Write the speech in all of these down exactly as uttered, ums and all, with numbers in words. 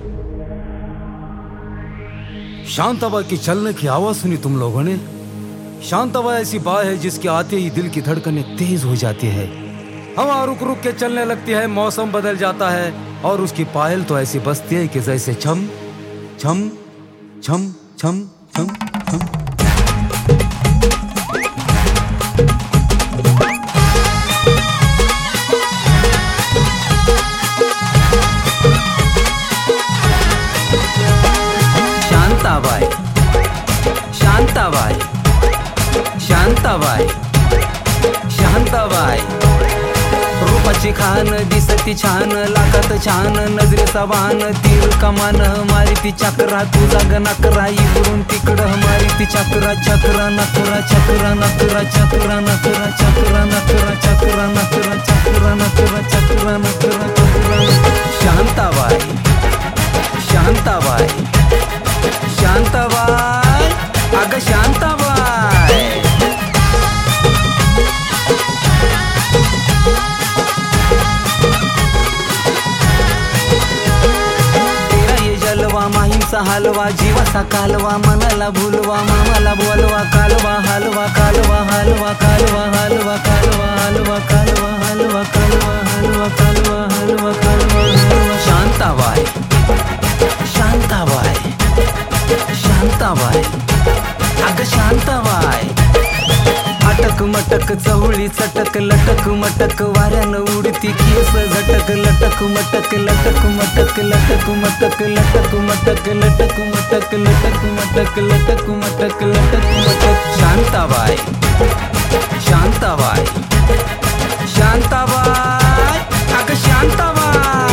शांताबाई की चलने की आवाज सुनी तुम लोगों ने? शांताबाई ऐसी बात है जिसके आते ही दिल की धड़कनें तेज हो जाती है, हवा रुक रुक के चलने लगती है, मौसम बदल जाता है और उसकी पायल तो ऐसी बजती है कि जैसे छम छम छम छम छम छम। शांताबाई शांताबाई शांताबाई शांताबाई, रूपाची खान दिसती छान, लाखात छान नजरेचा वाहन, तीर कमान मारिती चक्रा, तुझा ग नकरा इकडून तिकडं मारिती चक्रा, चक्रा नकरा चक्रा नकरा चक्रा नकरा चक्रा नकरा चक्रा नकरा चक्रा नकरा चक्रा नकरा चक्रा। शांताबाई शांताबाई शांताबाई, अगं शांताबाई। तेरा ये जलवा माहीमचा हलवा, जीवाचा कालवा, मनाला भुलवा, मामाला बोलवा, कालवा हलवा कालवा हलवा कालवा हलवा कालवा हलवा कालवा हलवा कालवा हलवा कालवा हलवा कालवा हलवा। शांताबाई शांताबाई शांताबाई, अगं शांताबाई। अटक मटक चवळी चटक लटक मटक, वाऱ्यानं उडती केस झटक, लटक मटक लटक मटक लटक मटक लटक मटक लटक मटक लटक मटक लटक मटक लटक मटक। शांताबाई शांताबाई शांताबाई, अगं शांताबाई।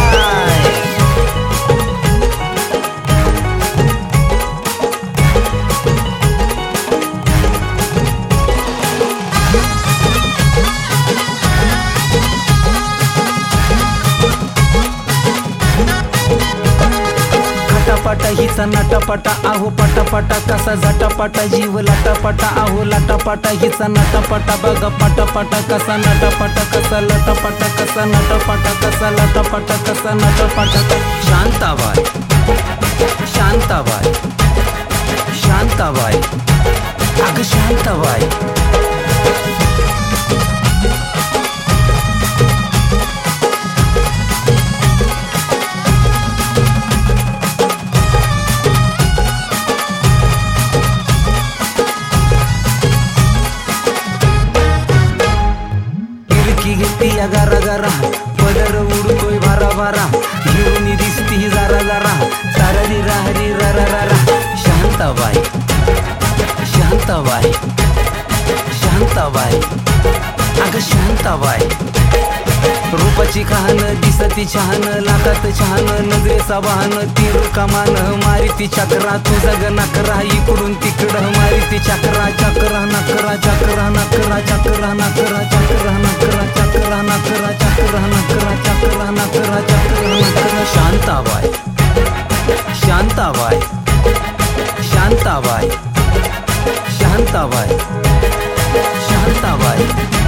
पटा हिचा नटापटा आहो पटापटा, कसा झटापटा जीव लाटापटा आहो लाटापटा, हिचा नटापटा बघा पटापटा, कसा नटापटा कसा लटापटा, कसा नटापटा कसा लटापटा, कसा नटापटा। शांताबाई शांताबाई शांताबाई, अगं शांताबाई। गारा गारा पदर उडतोय भारा भारा, घेऊन दिसती जरा जरा, सारा री रा री रा रा रा रा। शांताबाई शांताबाई शांताबाई, अगं शांताबाई। रूपाची खान दिसती छान, लाखात छान नजरेचा वाहन, तीर कमान मारिती चक्रा, तुझा ग नकरा इकडून तिकडं मारिती चक्रा, चक्रा नकरा चक्रा नकरा चक्रा नकरा चक्रा नकरा चक्रा नकरा चक्रा नकरा चक्रा नकरा चक्रा नकरा। शांताबाई शांताबाई शांताबाई शांताबाई शांताबाई।